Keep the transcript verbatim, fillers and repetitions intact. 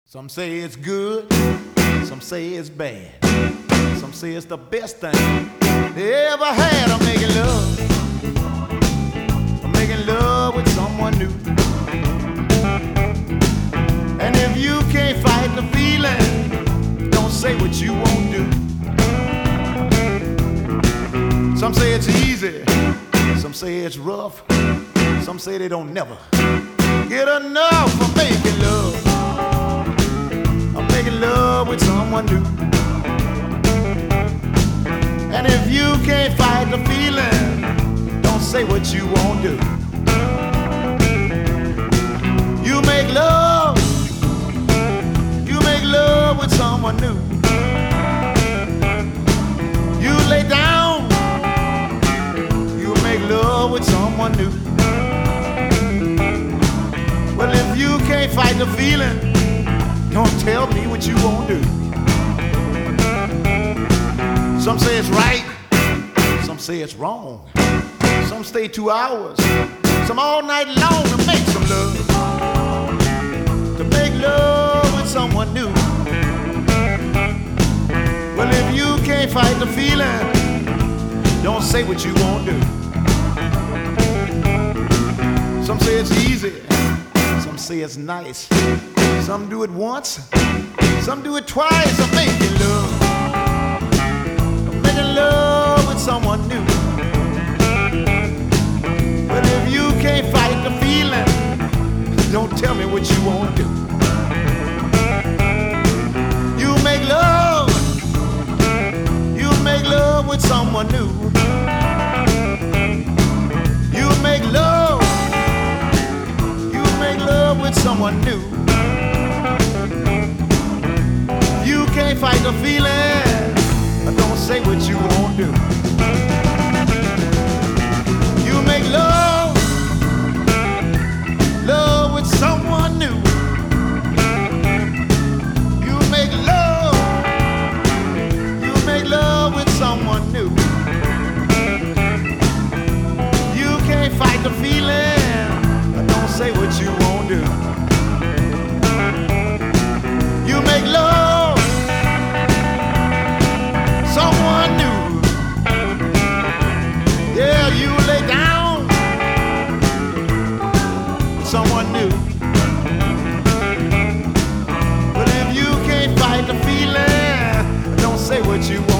Some say it's good, some say it's bad. Some say it's the best thing they ever had. I'm making love, I'm making love with someone new. And if you can't fight the feeling, don't say what you won't do. Some say it's easy, some say it's rough. Some say they don't never get enough of making love. I'm making love with someone new. And if you can't fight the feeling, don't say what you won't do. You make love, you make love with someone new. You lay down, you make love with someone new. Well, if you can't fight the feeling, don't tell me what you won't do. Some say it's right, some say it's wrong. Some stay two hours, some all night long to make some love, to make love with someone new. Well, if you can't fight the feeling, don't say what you won't do. Some say it's easy, some say it's nice. Some do it once, some do it twice. I'm making love, I'm making love with someone new. But if you can't fight the feeling, don't tell me what you won't do. You make love, you make love with someone new. You make love, you make love with someone new. You can't fight the feeling, don't say what you won't do. You make love, love with someone new. You make love, you make love with someone new. You can't fight the feeling, don't say what you won't do. You make love, someone new. Yeah, you lay down with someone new. But if you can't fight the feeling, don't say what you want.